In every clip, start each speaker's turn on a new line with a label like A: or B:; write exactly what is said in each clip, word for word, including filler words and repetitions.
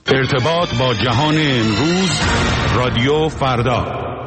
A: ارتباط با جهان امروز، رادیو فردا.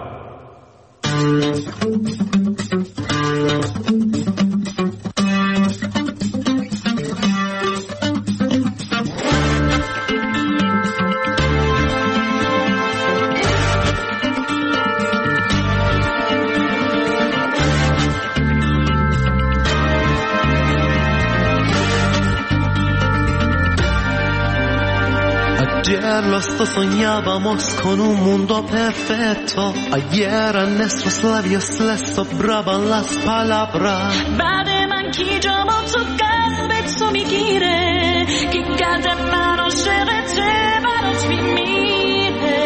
B: Ayer los dos soñábamos con un mundo perfecto. Ayer a nuestros labios les sobraban las palabras.
C: بعد من کی جامو تو قلبت تو میگیره که قلب من عاشقته برات میمیره.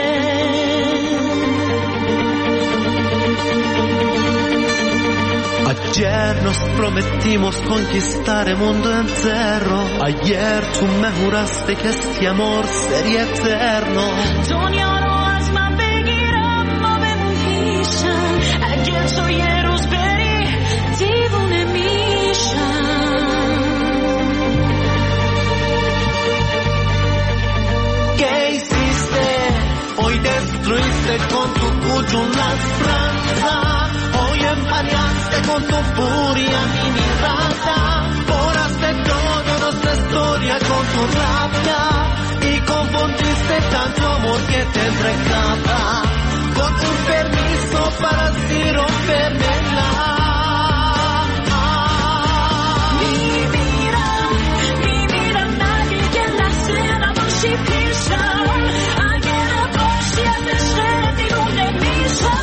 B: Ayer nos prometimos conquistar el mundo entero. Ayer tú me juraste que este amor sería eterno.
C: دنیا رو از من بگیرم ما بمون پیشم. اگر تو یه روز بری دیوونه میشم.
B: ¿Qué hiciste? Hoy destruiste con tu cuello la esperanza. Hoy empañaste con tu furia mi mirada. Borraste toda nuestra historia con tu rabia. Y confundiste tanto amor que te entregaba. Con un permiso para así romperla.
C: Mi vida, mi vida nadie que la cena no si pisa. Ayer a por siempre se divone misa.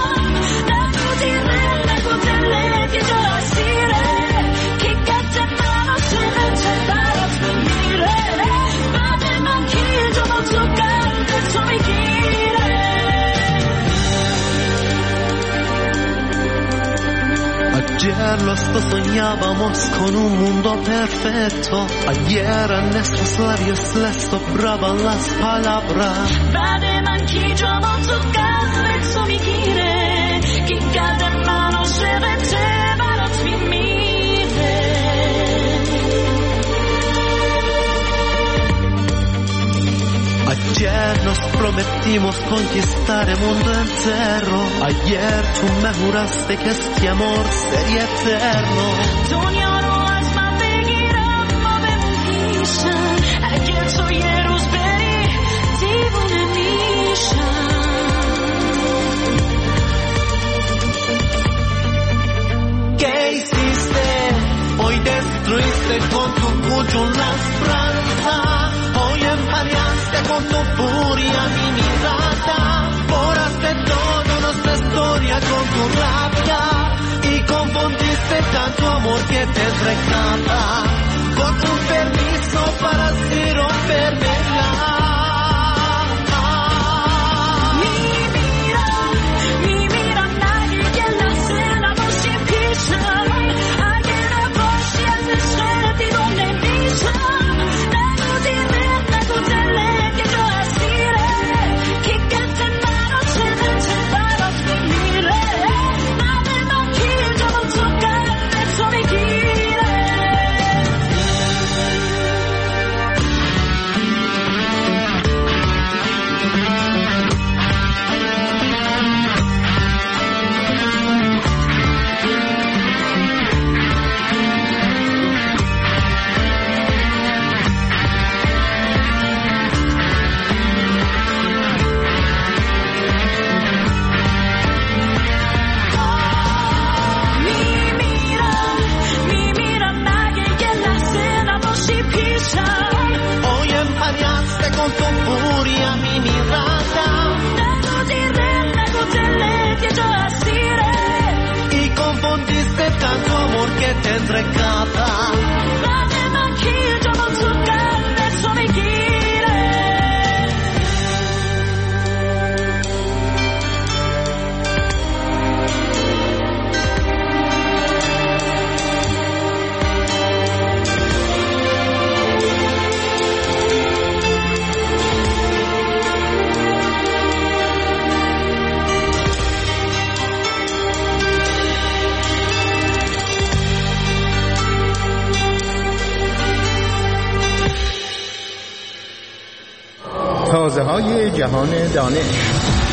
B: Ayer los dos soñábamos con un mundo perfecto. Ayer a nuestros labios les sobraban las palabras.
C: بعد من کی جامو تو قلبت تو میگیره که قلب من عاشقته برات میمیره.
B: Ayer nos prometimos conquistar el mundo entero. Ayer tú me juraste que este amor sería eterno.
C: دنیا رو از من بگیرم ما بمون پیشم. اگر تو یه روز بری دیوونه میشم.
B: ¿Qué hiciste? Hoy destruiste con tu cuello la esperanza. Hoy empañaste con tu furia mi mirada. Borraste toda nuestra historia con tu rabia. Y confundiste tanto amor que te entregaba. Con un permiso para así romperla.
C: Mi vida, mi vida nadie que la cena no si pisa. Ayer a por siempre se divone misa.
B: Con tu furia mi mirada. Y confundiste tanto amor que te entregaba.
D: تازه های جهان دانش.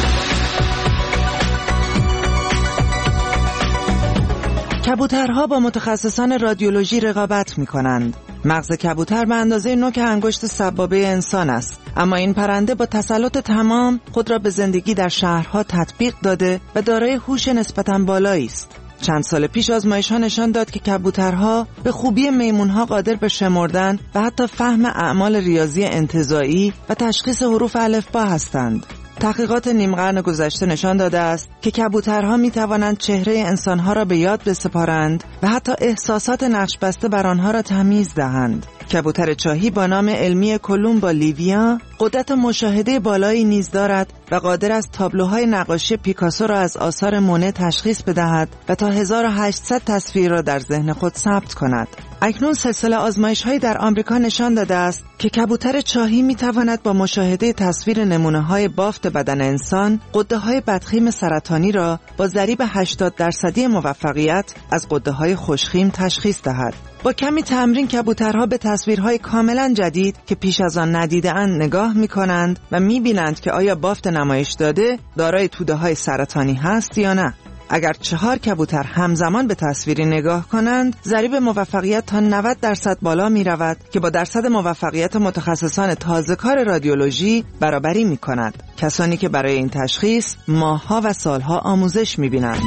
E: کبوترها با متخصصان رادیولوژی رقابت می کنند. مغز کبوتر به اندازه نوک انگشت سبابه انسان است، اما این پرنده با تسلط تمام خود را به زندگی در شهرها تطبیق داده و دارای هوش نسبتاً بالایی است. چند سال پیش آزمایش‌ها نشان داد که کبوترها به خوبی میمون‌ها قادر به شمردن و حتی فهم اعمال ریاضی انتزاعی و تشخیص حروف الفبا هستند. تحقیقات نیم قرن گذشته نشان داده است که کبوترها می توانند چهره انسانها را به یاد بسپارند و حتی احساسات نقش بسته بر آنها را تمیز دهند. کبوتر چاهی با نام علمی کولومبا لیویا قدرت مشاهده بالایی نیز دارد و قادر است تابلوهای نقاشی پیکاسو را از آثار مونه تشخیص بدهد و تا هزار و هشتصد تصویر را در ذهن خود ثبت کند. اکنون سلسله آزمایش‌هایی در آمریکا نشان داده است که کبوتر چاهی می‌تواند با مشاهده تصویر نمونه‌های بافت بدن انسان غده‌های بدخیم سرطانی را با ضریب هشتاد درصدی موفقیت از غده‌های خوشخیم تشخیص دهد. با کمی تمرین کبوترها به تصویرهای کاملا جدید که پیش از آن ندیده‌اند نگاه می‌کنند و می‌بینند که آیا بافت نمایش داده دارای توده‌های سرطانی هست یا نه. اگر چهار کبوتر همزمان به تصویری نگاه کنند، ضریب موفقیت تا نود درصد بالا می رود که با درصد موفقیت متخصصان تازه‌کار رادیولوژی برابری می کند. کسانی که برای این تشخیص ماه‌ها و سال‌ها آموزش می بینند.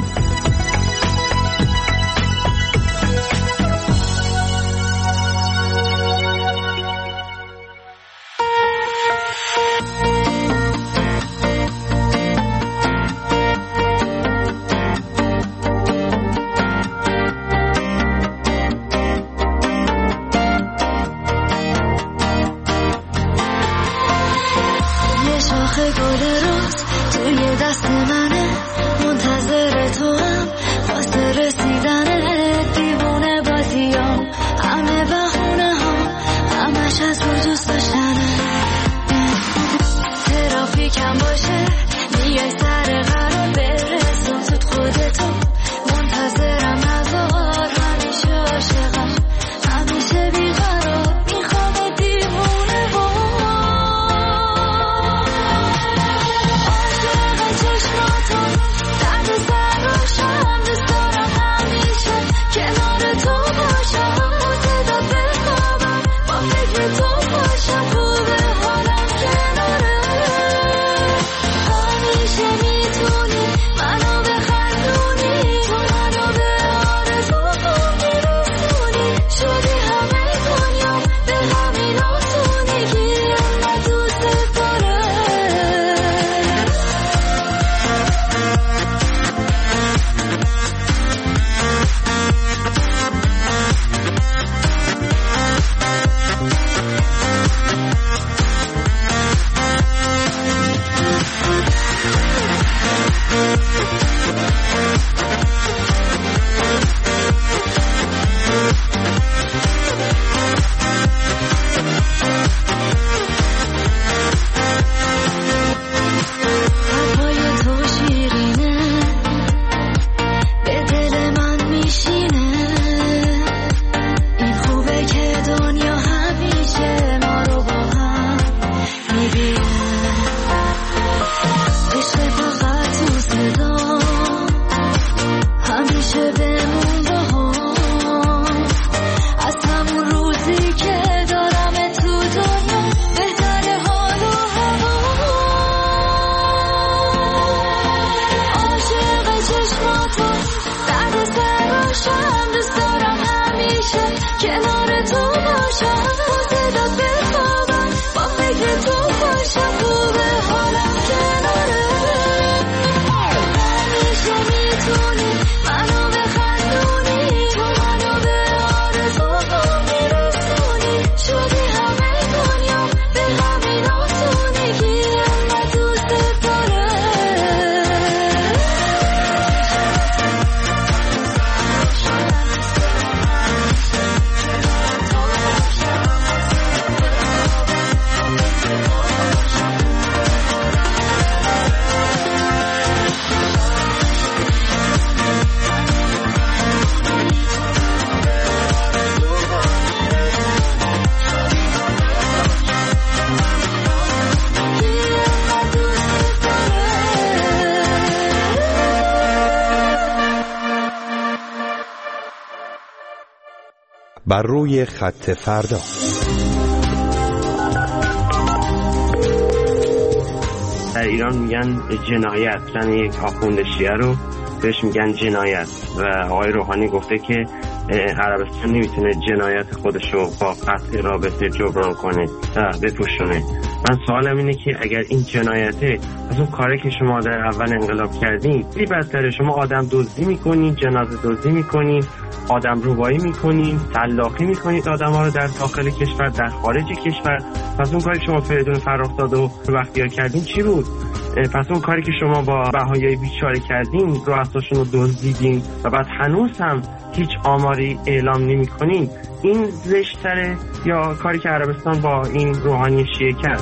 C: عاشق چشمات
A: بر روی خط فردا.
F: در ایران میگن جنایت، یعنی یک آخوند شیعه رو بهش میگن جنایت و آقای روحانی گفته که عربستان نمیتونه جنایت خودشو با قطع رابطه جبران کنه و بپوشونه. من سوالم اینه که اگر این جنایته از اون کاری که شما در اول انقلاب کردین بی بدتره، شما آدم دزدی میکنین، جنازه دزدی میکنین، آدم روبایی میکنین، سلاخی میکنید آدم ها رو در داخل کشور، در خارج کشور. پس اون کاری که شما فریدون فرخزاد و بختیار کردین چی بود؟ پس اون کاری که شما با بهاییای بیچاره کردین، رؤساشون رو دزدیدین و بعد هنوز هم هیچ آماری اعلام نمی کنین، این زشت‌تره یا کاری که عربستان با این روحانی شیعه کرد؟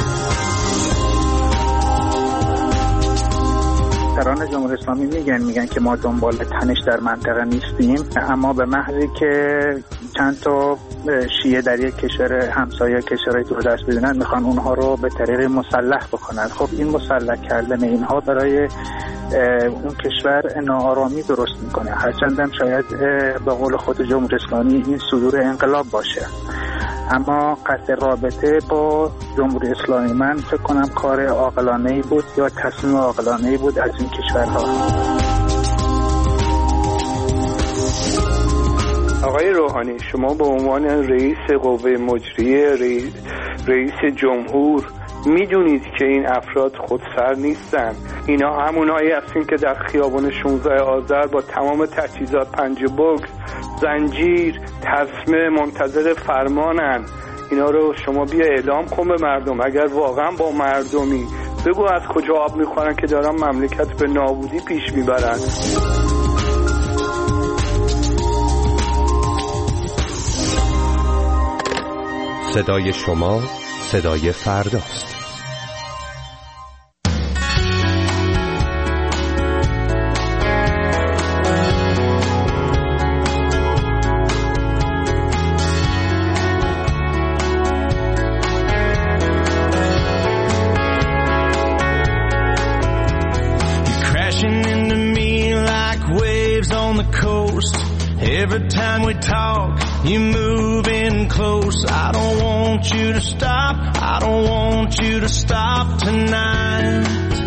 D: سران جمهوری اسلامی میگن میگن که ما دنبال تنش در منطقه نیستیم، اما به محضی که چند تا شیعه در یک کشور همسایه کشورهای دوردست ببینن میخوان اونها رو به طریق مسلح بکنن. خب این مسلح کردن اینها برای اون کشور ناآرامی درست میکنه، هرچندم شاید به قول خود جمهوری اسلامی این صدور انقلاب باشه، اما قطع رابطه با جمهوری اسلامی من فکر کنم کار عاقلانه‌ای بود یا تصمیم عاقلانه‌ای بود از این کشورها.
G: آقای روحانی، شما به عنوان رئیس قوه مجریه، رئیس, رئیس جمهور میدونید که این افراد خودسر نیستن. اینا همونایی هستین که در خیابان شانزده آذر با تمام تجهیزات پنج بوکس، زنجیر، تسمه منتظر فرمانن. اینا رو شما بیا اعلام کن به مردم. اگر واقعا با مردمی، بگو از کجا آب میخورن که دارن مملکت به نابودی پیش میبرن.
A: صدای شما صدای فرداست.
B: Every time we talk, you're moving close. I don't want you to stop. I don't want you to stop tonight.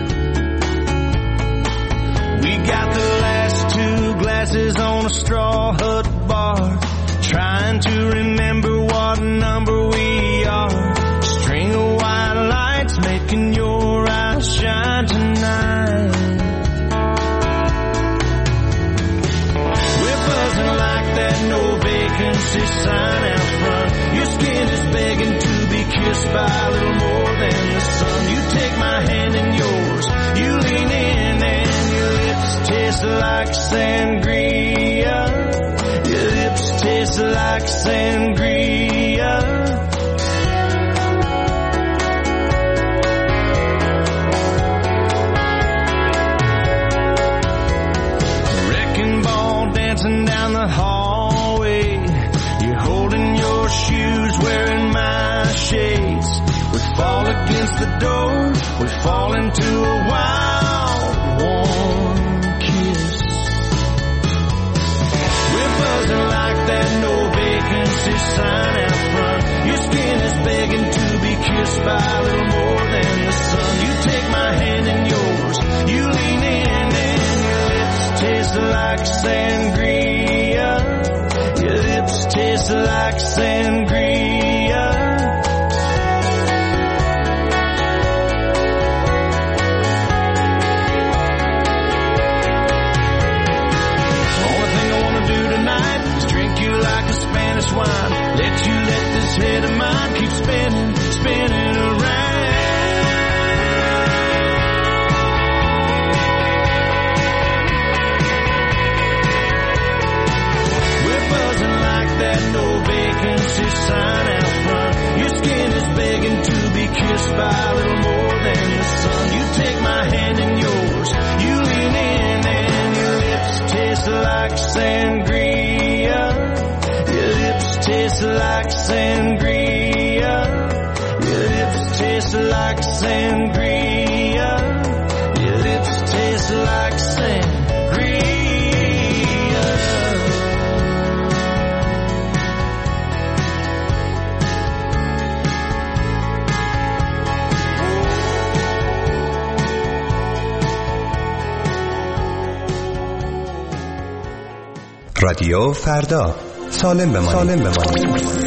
B: We got the last two glasses on a straw hut bar, trying to remember what number we are. String of white lights making your eyes shine tonight. That no vacancy sign out front. Your skin is begging to be kissed by a little more than the sun. You take my hand in yours, you lean in and your lips taste like sangria. Your lips taste like sangria. Wrecking ball dancing down the hall. Shoes wearing my shades. We fall against the door. We fall into a wild, warm kiss. We're buzzing like that no vacancy sign out front. Your skin is begging to be kissed by a little more than the sun. You take my hand in yours. You lean in and your lips taste like sangria. Your lips taste like sangria. Only thing I wanna do tonight is drink you like a Spanish wine. Let you let this head of mine keep spinning, spinning around. We're buzzing like that no vacancy sign out front. Your skin is begging to be kissed by a little more than the sun. You take my hand in yours, you lean in and your lips taste like sangria. Your lips taste like sangria. Your lips taste like sangria. Your lips taste like sangria.
H: رادیو فردا، سالم بمانید. سالم بمانید.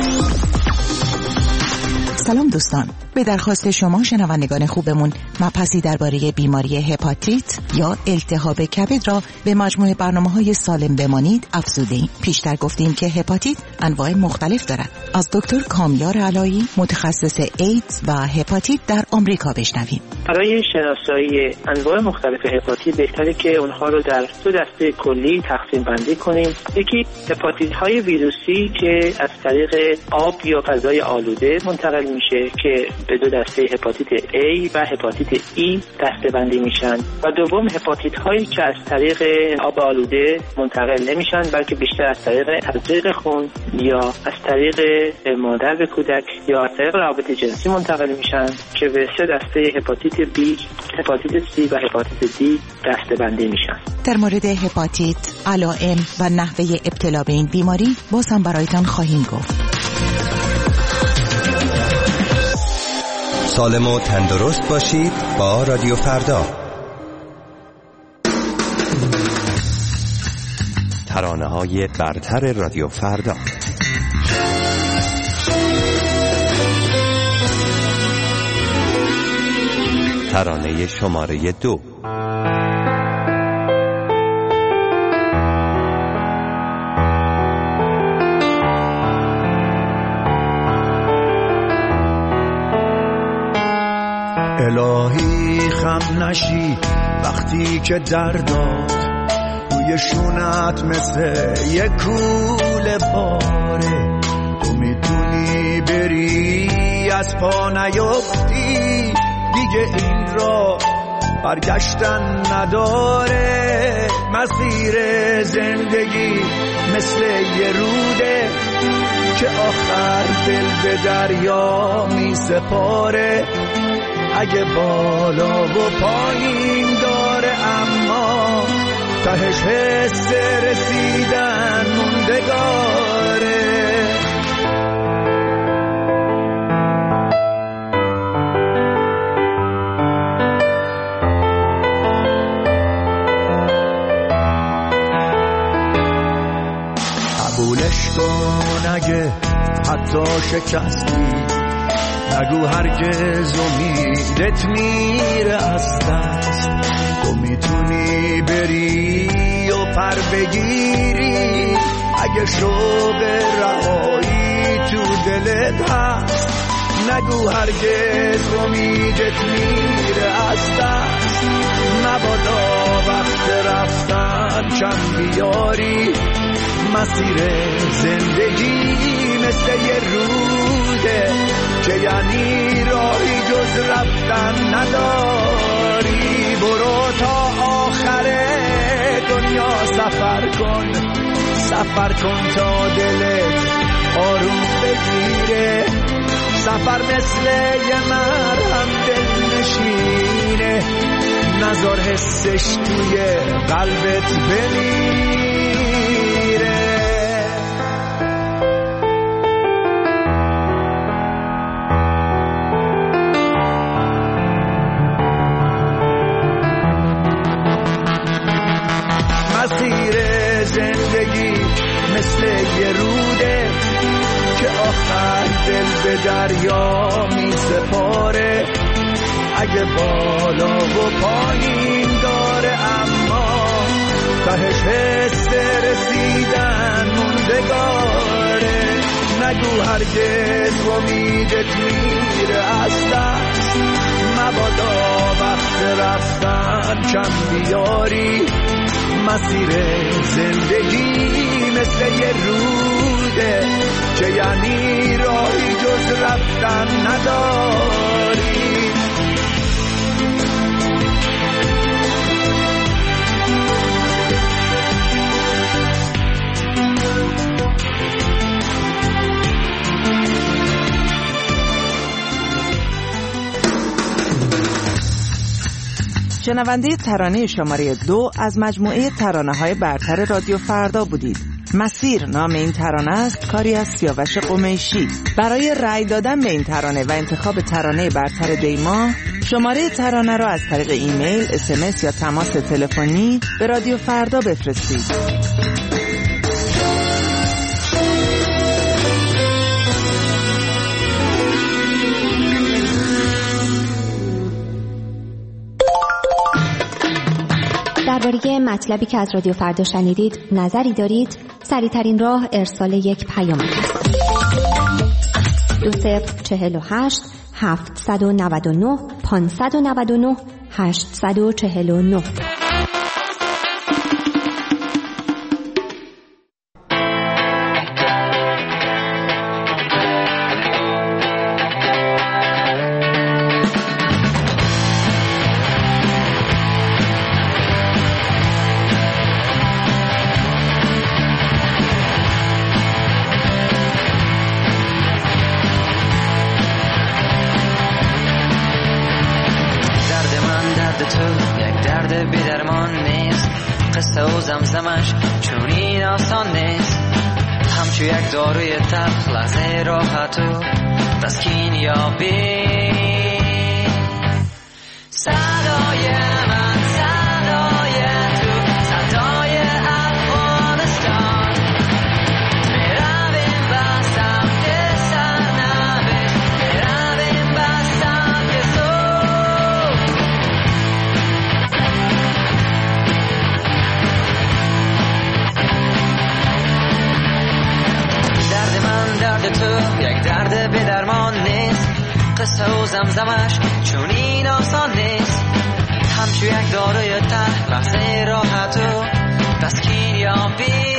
I: سلام دوستان، به درخواست شما شنوندگان خوبمون مبحثی درباره بیماری هپاتیت یا التهاب کبد را به مجموعه برنامه‌های سالم بمانید افزوده‌ایم. پیشتر گفتیم که هپاتیت انواع مختلف دارد. از دکتر کامیار علایی، متخصص ایدز و هپاتیت در آمریکا بشنویم.
J: برای شناسایی انواع مختلف هپاتیت بهتره که اونها رو در دو دسته کلی تقسیم بندی کنیم. یکی هپاتیت های ویروسی که از طریق آب یا غذای آلوده منتقل میشه که به دو دسته هپاتیت A و هپاتیت E دسته بندی میشن، و دوم هپاتیت هایی که از طریق آب آلوده منتقل نمیشن بلکه بیشتر از طریق تزریق خون یا از طریق مادر به کودک یا از طریق روابط جنسی منتقل میشن که به سه دسته هپاتیت B، هپاتیت C و هپاتیت D دسته بندی میشن.
I: در مورد هپاتیت، علائم و نحوه ابتلا به این بیماری باز هم برایتان خواهیم گفت.
H: سالم و تندرست باشید با رادیو فردا. ترانه‌های برتر رادیو فردا. ترانه شماره دو.
B: الهی خم نشی وقتی که دردات روی شونت مثل یک کوله باره، تو میتونی بری از پا نیفتی، دیگه این را برگشتن نداره. مسیر زندگی مثل یه روده که آخر دل به دریا می سپاره. اگه بالا و پایین داره اما تهش حس رسیدن موندگاره. قبولش کن اگه حتی شکستی، نگو هرگز امیدت میره از دست. تو میتونی بری و پر بگیری اگه شوق رهایی تو دلت هست. نگو هرگز امیدت میره از دست. مبادا وقت رفتن کم بیاری. مسیر زندگی مثل یه روده که یعنی راهی جز رفتن نداری. برو تا آخر دنیا سفر کن، سفر کن تا دلت آروم بگیره. سفر مثل یه مرهم دل نشینه، نذار حسش توی قلبت بمیره. مسیر زندگی مثل یه روده که آخر دل به دریا می سپاره. اگه بالا و پایین داره اما تهش حس رسیدن موندگاره. نگو هرگز امیدت میره از دست. مبادا وقت رفتن کم بیاری. مسیر زندگی مثل یه روده که یعنی راهی جز رفتن نداری.
E: شنونده ترانه شماره دو از مجموعه ترانه‌های برتر رادیو فردا بودید. مسیر نام این ترانه است، کاری از سیاوش قمیشی. برای رأی دادن به این ترانه و انتخاب ترانه برتر دیما، شماره ترانه را از طریق ایمیل، اس ام اس یا تماس تلفنی به رادیو فردا بفرستید.
K: درباره مطلبی که از رادیو فردا شنیدید نظری دارید، سریع‌ترین راه ارسال یک پیام است. دو صفر چهل و هشت هفتصد و نود و نه پانصد و نود و نه هشتصد و چهل و نه.
L: زمزمش چون این آسان نیست، همچو یک داروی تلخ لحظه راحت و تسکین یابی. صدای من صدای تو، صدای افغانستان، میرویم به سمت سرنوشت، میرویم به سمت صلح. درد تو یک درد به درمان نیست، قصه و زمزمش چون این آسان نیست، همچو یک داروی ته لحظه راحت و تسکین یابی.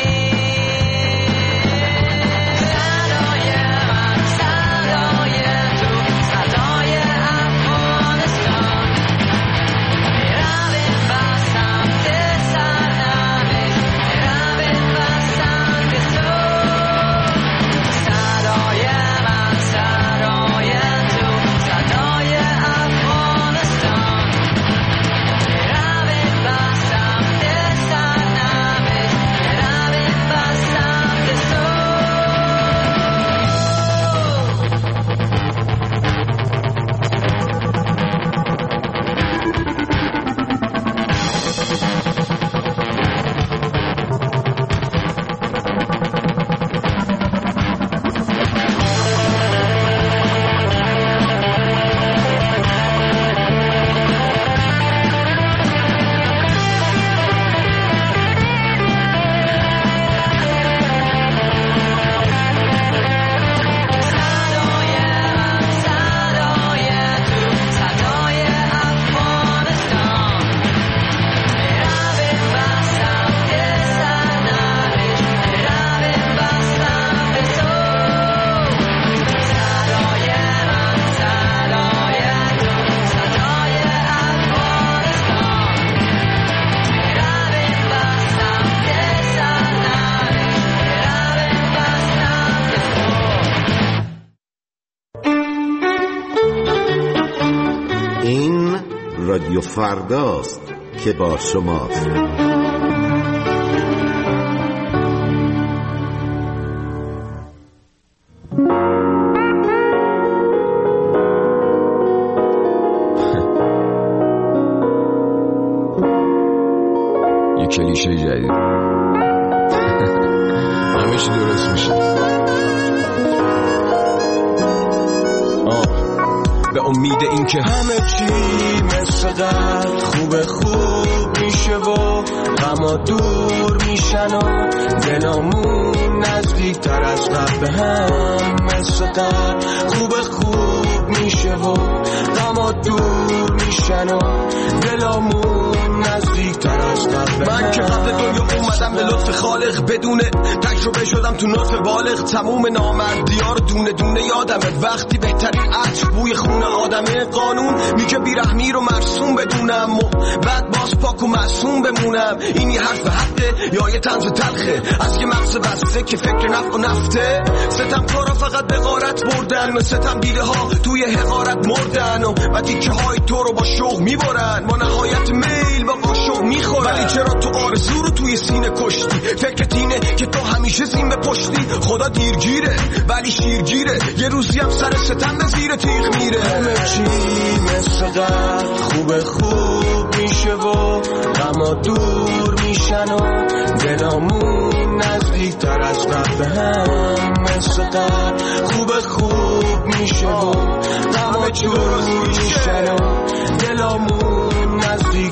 M: رادیو فرداست که با شماست.
N: یه کلیشه جدید همه چی درست میشه. به امید این که
B: همه چی مثل قبل خوب خوب میشه و غما دور میشن و دلامون نزدیک تر از قبل به هم مثل قبل خوب خوب میشه و غما دور میشن و دلامون نزدیک تر از قبل.
O: من که قبل دنیا اومدم به لطف خالق، بدون تجربه شدم تو نطف بالغ، تموم نامردیار دونه دونه یادمه. وقتی بهترین عطر بوی خون آدمه، قانون میگه بیرحمی رو مرسوم بدونم و بعد باز پاک و معصوم بمونم. این یه حرف حقه یا یه طنز تلخه از یه مغز بسته که فکر نفع و نفته؟ ستم کارا فقط به غارت بردن، ستم دیده ها توی حقارت مردن و بعد تیکه های تو رو با شوق میبرن، با نهایت میل با قاشق میخورن. ولی چرا تو آرزو رو توی سینه کشتی؟ فکرت اینه که تو همیشه زین به پشتی. خدا دیرگیره ولی شیرگیره، یه روزی هم سر ستم به زیر تیغ میره.
B: همه چی مثل قبل خوب خوب میشه و غما دور میشن و دلامون نزدیک تر از قبل هم مثل قبل خوب خوب میشه و غما دور میشن و دلامون نزدیک تر از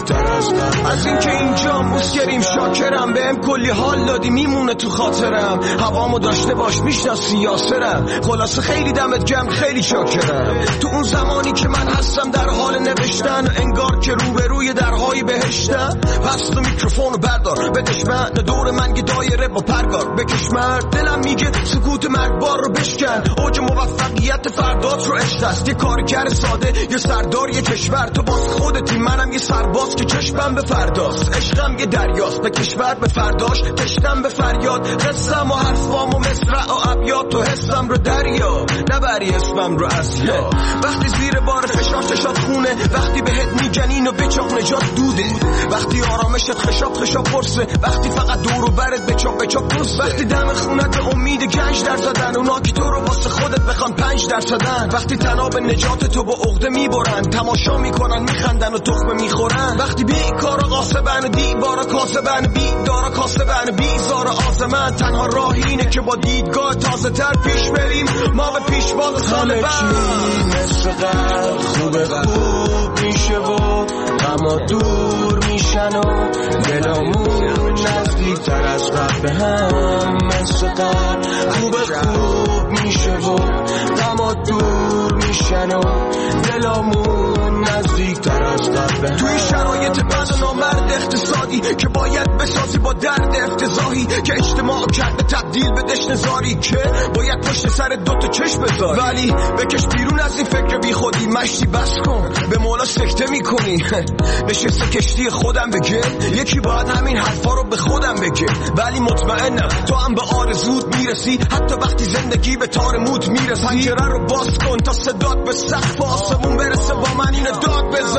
O: از قبل. از اینکه اینجا موسگریم شاکرم، بهم کلی حال دادی میمونه تو خاطرم. هوامو داشته باش میشناسی یاسرم. خلاصه خیلی دمت گرم خیلی شاکرم. تو اون زمانی که من هستم در حال نوشتن، انگار که روبروی درهای بهشتم. پس تو میکروفونو بردار بدش من، دور من یه دایره با پرگار بکش مرد. دلم میگه سکوت مرگبار رو بشکن. اوج موفقیت فردات رو عشق است. یه کارگر ساده یه سردار یه کشور. تو باز خودتی منم یه سرباز که چشمم به فرداست. عشقم یه دریاست به کشور به فرداش. تشتم به فریاد قسم و حرفام و مصرع و ابیات. تو حسم رو دریا نبری اسمم رو اصلا. وقتی زیر بار فشار چشات خونه، وقتی بهت میگنین و بچاق نجات دوده، وقتی آرامشت خشاب خشاب پرسه، وقتی فقط دور و برت بچاق بچاق پرسه، وقتی دم خونت امید گنج در زدن، اونا که تو رو واسه خودت بخوان پنج در صدن، وقتی تناب نجات تو با عقده میبرن، تماشا میکنن میخندن و تخمه میخورن، وقتی بیکارا قاسبن دیوارا کاسبن بیدارا کاسبن بیزار آزمن، تنها راهی اینه که با دیدگاه تازه تر پیش بریم، ما به پیش باز سال بعد مثل قلب خوب خوب میشه و اما دور میشن و دلامون نزدیک تر از قبل به هم، مثل قلب خوب خوب میشه و اما دور میشن و دلامون نزدیک تر از قبل به هم. توی شرایط بد و نامرد اقتصادی که باید بسازی با درد افتضاحی که اجتماع کرده تبدیل به دشنزاری که باید پشت سر دوتا چشم بذاری، ولی بکش بیرون از این فکر بی خودی، مشتی بس کن به مولا سکته میکنی. نشسته کشتی خودم بگه یکی باید همین حرفا رو به خودم بگه، ولی مطمئنم تو هم به آرزوت میرسی حتی وقتی زندگی به تار موت میرسی. پنجره رو باز کن تا صدات به سقف آسمون برسه، با من اینو داد بزن.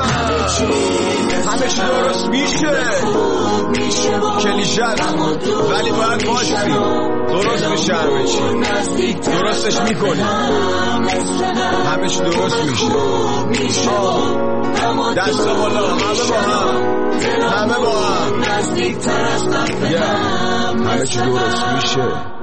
O: همه چی درست میشه کلیشه ولی باید باشی درست میشه، همه چی درستش میکنی، همه چی درست میشه. دست بالا همه با هم، همه با هم، همه چی درست میشه.